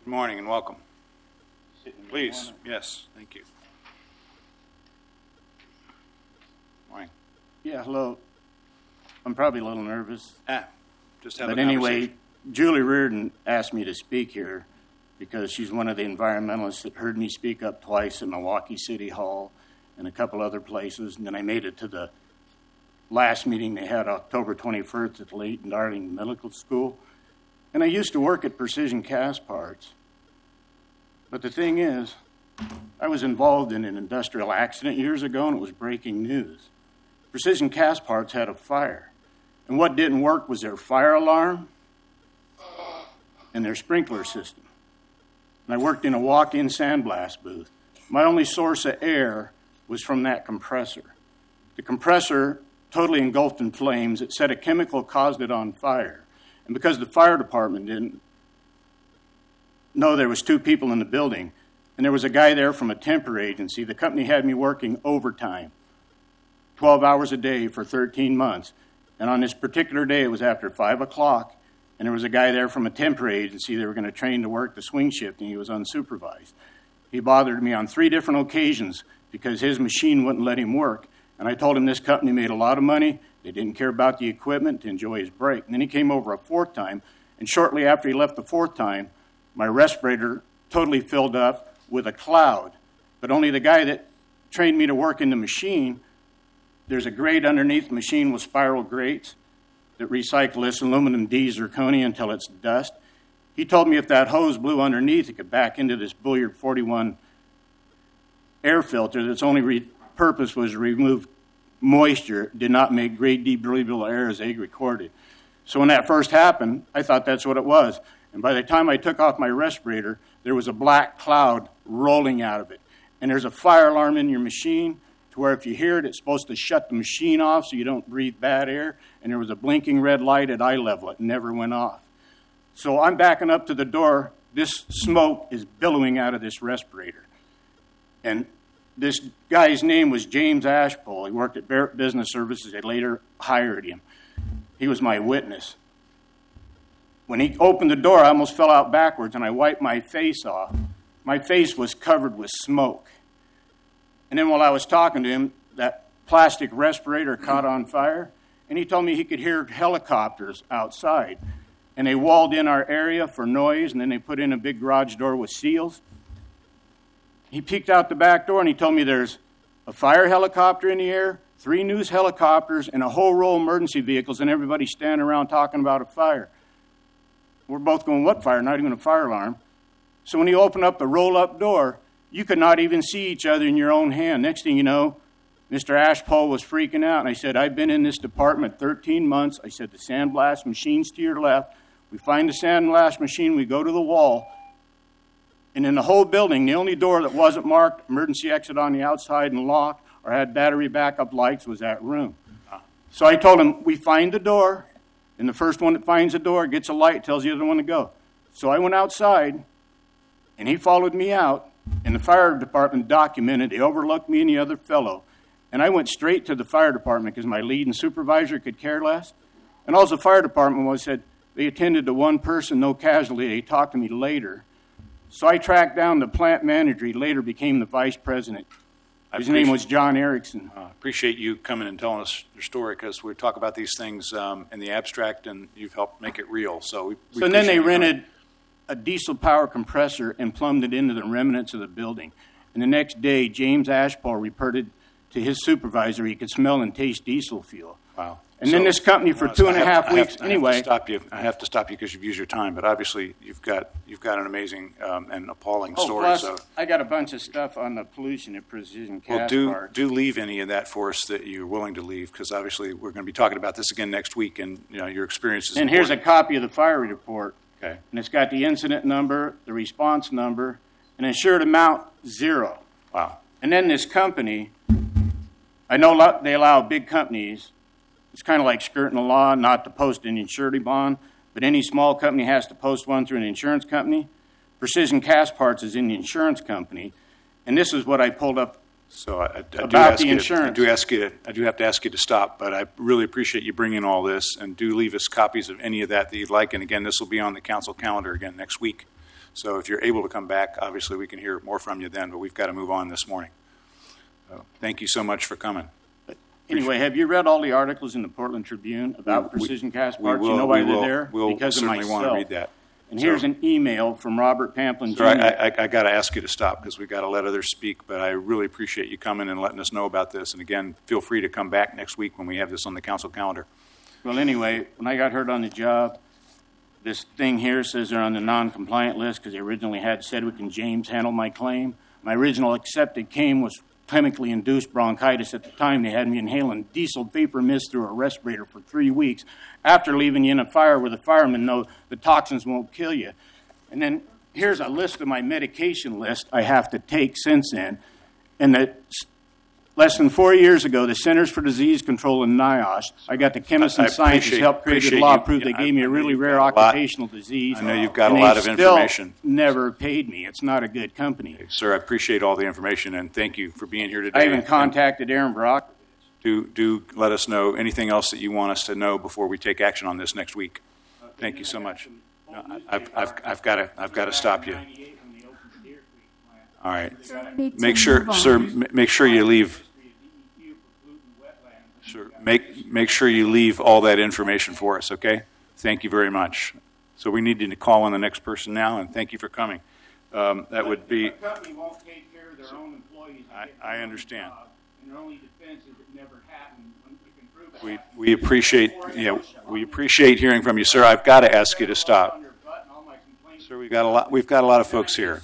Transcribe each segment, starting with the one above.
Good morning and welcome. Please. Yes, thank you. Morning. Yeah, hello. I'm probably a little nervous. Just have a But anyway, conversation. Julie Reardon asked me to speak here because she's one of the environmentalists that heard me speak up twice at Milwaukee City Hall and a couple other places. And then I made it to the last meeting they had October 21st at the Leighton Darling Medical School. And I used to work at Precision Cast Parts. But the thing is, I was involved in an industrial accident years ago, and it was breaking news. Precision Cast Parts had a fire. And what didn't work was their fire alarm and their sprinkler system. And I worked in a walk-in sandblast booth. My only source of air was from that compressor. The compressor totally engulfed in flames. It said a chemical caused it on fire. And because the fire department didn't know there was 2 people in the building, and there was a guy there from a temper agency, the company had me working overtime, 12 hours a day for 13 months. And on this particular day, it was after 5 o'clock, and there was a guy there from a temper agency they were going to train to work the swing shift, and he was unsupervised. He bothered me on 3 different occasions because his machine wouldn't let him work. And I told him this company made a lot of money. They didn't care about the equipment to enjoy his break. And then he came over a 4th time, and shortly after he left the 4th time, my respirator totally filled up with a cloud. But only the guy that trained me to work in the machine, there's a grate underneath the machine with spiral grates that recycle this aluminum D zirconia until it's dust. He told me if that hose blew underneath, it could back into this Billiard 41 air filter that's only purpose was to remove moisture, did not make grade D breathable air as they recorded. So when that first happened, I thought that's what it was. And by the time I took off my respirator, there was a black cloud rolling out of it. And there's a fire alarm in your machine to where if you hear it, it's supposed to shut the machine off so you don't breathe bad air. And there was a blinking red light at eye level. It never went off. So I'm backing up to the door. This smoke is billowing out of this respirator. And this guy's name was James Ashpole. He worked at Barrett Business Services. They later hired him. He was my witness. When he opened the door, I almost fell out backwards, and I wiped my face off. My face was covered with smoke. And then while I was talking to him, that plastic respirator caught on fire, and he told me he could hear helicopters outside. And they walled in our area for noise, and then they put in a big garage door with seals. He peeked out the back door, and he told me there's a fire helicopter in the air, 3 news helicopters, and a whole row of emergency vehicles, and everybody standing around talking about a fire. We're both going, what fire? Not even a fire alarm. So when you open up the roll-up door, you could not even see each other in your own hand. Next thing you know, Mr. Ashpole was freaking out, and I said, I've been in this department 13 months. I said, the sandblast machine's to your left. We find the sandblast machine, we go to the wall, and in the whole building, the only door that wasn't marked, emergency exit on the outside and locked, or had battery backup lights, was that room. So I told him, we find the door, and the first one that finds the door gets a light, tells the other one to go. So I went outside, and he followed me out, and the fire department documented, they overlooked me and the other fellow, and I went straight to the fire department because my lead and supervisor could care less. And all the fire department was said, they attended to 1 person, no casualty. They talked to me later. So I tracked down the plant manager. He later became the vice president. His name was John Erickson. I appreciate you coming and telling us your story because we talk about these things in the abstract, and you've helped make it real. So then they rented a diesel power compressor and plumbed it into the remnants of the building. And the next day, James Ashpole reported to his supervisor he could smell and taste diesel fuel. Wow. And then this company for 2.5 weeks. Anyway, I have to stop you because you've used your time. But obviously, you've got an amazing and appalling story. Plus, so I got a bunch of stuff on the pollution at Precision Cast Parts. Do leave any of that for us that you're willing to leave, because obviously we're going to be talking about this again next week, and your experiences. And here's a copy of the fire report. Okay. And it's got the incident number, the response number, and insured amount 0. Wow. And then this company, I know they allow big companies. It's kind of like skirting the law not to post an surety bond, but any small company has to post one through an insurance company. Precision Cast Parts is in the insurance company, and this is what I pulled up So I do about ask the you insurance. I do have to ask you to stop, but I really appreciate you bringing all this, and do leave us copies of any of that you'd like. And again, this will be on the council calendar again next week. So if you're able to come back, obviously we can hear more from you then, but we've got to move on this morning. So thank you so much for coming. Anyway, have you read all the articles in the Portland Tribune about precision cast parts? We You know why we they're will, there? We'll Because of certainly want to myself. read that. And here's an email from Robert Pamplin Jr. Sir, I got to ask you to stop because we've got to let others speak, but I really appreciate you coming and letting us know about this. And again, feel free to come back next week when we have this on the council calendar. Well, anyway, when I got hurt on the job, this thing here says they're on the non-compliant list because they originally had Sedgwick and James handle my claim. My original accepted claim was chemically induced bronchitis. At the time, they had me inhaling diesel vapor mist through a respirator for 3 weeks after leaving you in a fire where the firemen know the toxins won't kill you. And then here's a list of my medication list I have to take since then. And that less than 4 years ago, the Centers for Disease Control in NIOSH, I got the chemists and scientists helped create a law proof they gave me a really rare occupational disease. I know you've got a lot of information. Still never paid me. It's not a good company. Sir, I appreciate all the information, and thank you for being here today. I even contacted Aaron Brock. Do let us know anything else that you want us to know before we take action on this next week. Thank you so much. No, I've got to stop you. All right. Make sure, sir. Make sure you leave. Sure. Make sure you leave all that information for us. Okay. Thank you very much. So we need to call on the next person now, and thank you for coming. That would be. The company won't take care of their own employees. I understand. And their only defense is it never happened. When you can prove it We appreciate we appreciate hearing from you, sir. I've got to ask you to stop. Sir, we've got a lot of folks here.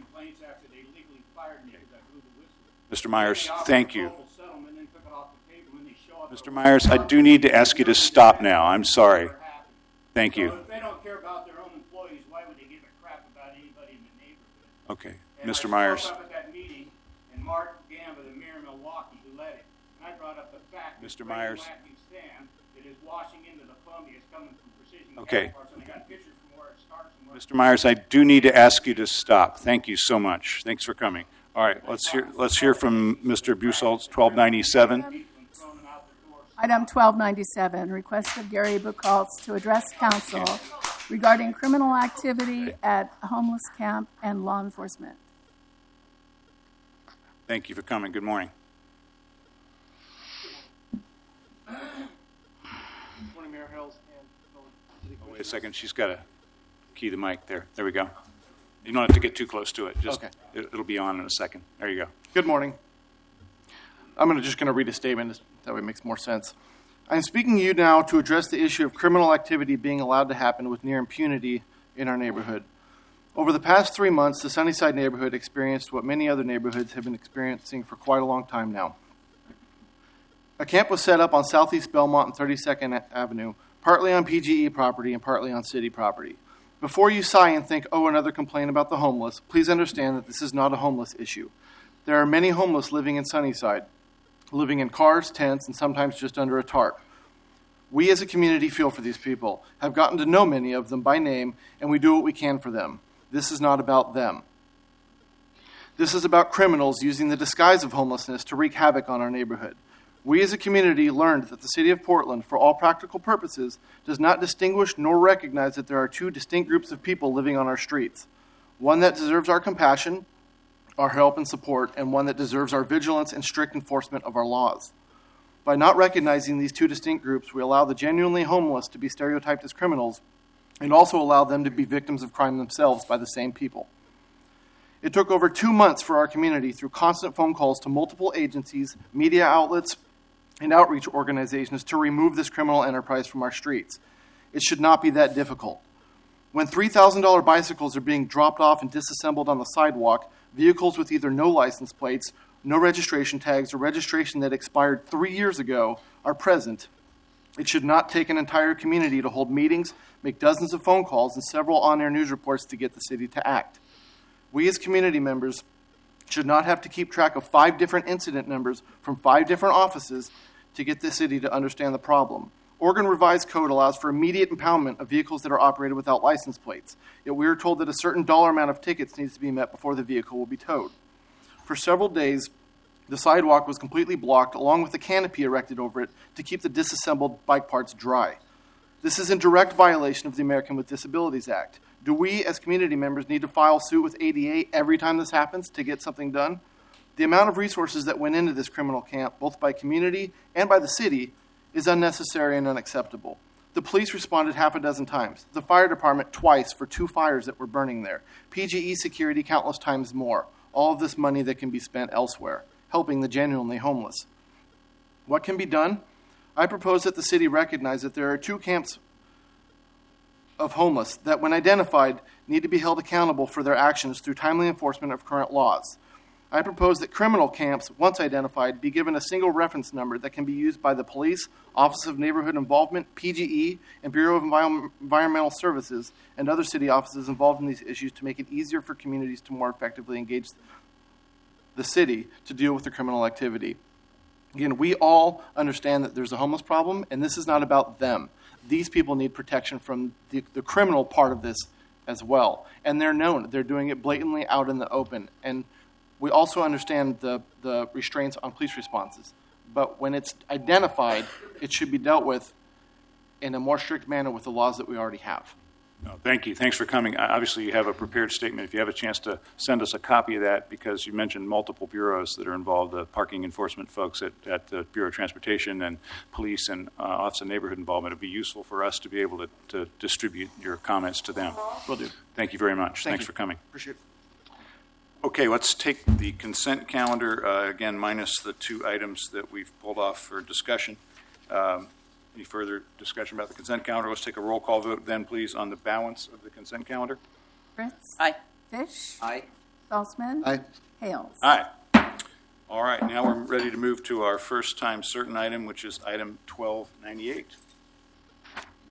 Mr. Myers, thank you. Mr. Myers, I do need to ask you to stop now. I'm sorry. Thank you. If they don't care about their own employees, why would they give a crap about anybody in the neighborhood? Okay, And Mr. I Myers. spoke up at that meeting, and Mark Gamba, the mayor of Milwaukee, who led it, and I brought up the fact that Mr. Myers. radioactive sand that is washing into the Columbia is coming from precision Okay. gas parts, and I got pictures from where it starts and where Mr. Myers, I do need to ask you to stop. Thank you so much. Thanks for coming. All right, let's hear from Mr. Busoltz, 1297. Item 1297, request of Gary Buchholz to address council regarding criminal activity at a homeless camp and law enforcement. Thank you for coming. Good morning. Morning, Mayor Hills and City Oh, wait a second. She's got to key the mic there. There we go. You don't have to get too close to it. Just Okay. It'll be on in a second. There you go. Good morning. I'm just going to read a statement. That way it makes more sense. I'm speaking to you now to address the issue of criminal activity being allowed to happen with near impunity in our neighborhood. Over the past 3 months, the Sunnyside neighborhood experienced what many other neighborhoods have been experiencing for quite a long time now. A camp was set up on Southeast Belmont and 32nd Avenue, partly on PGE property and partly on city property. Before you sigh and think, oh, another complaint about the homeless, please understand that this is not a homeless issue. There are many homeless living in Sunnyside, living in cars, tents, and sometimes just under a tarp. We as a community feel for these people, have gotten to know many of them by name, and we do what we can for them. This is not about them. This is about criminals using the disguise of homelessness to wreak havoc on our neighborhood. We as a community learned that the city of Portland, for all practical purposes, does not distinguish nor recognize that there are two distinct groups of people living on our streets. One that deserves our compassion, our help and support, and one that deserves our vigilance and strict enforcement of our laws. By not recognizing these two distinct groups, we allow the genuinely homeless to be stereotyped as criminals and also allow them to be victims of crime themselves by the same people. It took over 2 months for our community, through constant phone calls to multiple agencies, media outlets, and outreach organizations, to remove this criminal enterprise from our streets. It should not be that difficult. When $3,000 bicycles are being dropped off and disassembled on the sidewalk, vehicles with either no license plates, no registration tags, or registration that expired 3 years ago are present, it should not take an entire community to hold meetings, make dozens of phone calls, and several on-air news reports to get the city to act. We as community members should not have to keep track of 5 different incident numbers from 5 different offices to get the city to understand the problem. Oregon Revised Code allows for immediate impoundment of vehicles that are operated without license plates, yet we are told that a certain dollar amount of tickets needs to be met before the vehicle will be towed. For several days, the sidewalk was completely blocked, along with a canopy erected over it to keep the disassembled bike parts dry. This is in direct violation of the American with Disabilities Act. Do we, as community members, need to file suit with ADA every time this happens to get something done? The amount of resources that went into this criminal camp, both by community and by the city, is unnecessary and unacceptable. The police responded half a dozen times. The fire department twice for 2 fires that were burning there. PGE security countless times more. All of this money that can be spent elsewhere, helping the genuinely homeless. What can be done? I propose that the city recognize that there are 2 camps of homeless that, when identified, need to be held accountable for their actions through timely enforcement of current laws. I propose that criminal camps, once identified, be given a single reference number that can be used by the police, Office of Neighborhood Involvement, PGE, and Bureau of Environmental Services, and other city offices involved in these issues to make it easier for communities to more effectively engage the city to deal with the criminal activity. Again, we all understand that there's a homeless problem, and this is not about them. These people need protection from the criminal part of this as well. And they're known. They're doing it blatantly out in the open. And we also understand the restraints on police responses. But when it's identified, it should be dealt with in a more strict manner with the laws that we already have. No, thank you. Thanks for coming. Obviously, you have a prepared statement. If you have a chance to send us a copy of that, because you mentioned multiple bureaus that are involved, the parking enforcement folks at the Bureau of Transportation and police and Office of Neighborhood Involvement, it would be useful for us to be able to distribute your comments to them. Will do. Thank you very much. Thank Thanks you. for coming. Appreciate it. Okay, let's take the consent calendar, again, minus the 2 items that we've pulled off for discussion. Any further discussion about the consent calendar? Let's take a roll call vote then, please, on the balance of the consent calendar. Fritz. Aye. Fish. Aye. Saltzman. Aye. Hales. Aye. All right, now we're ready to move to our first time certain item, which is item 1298.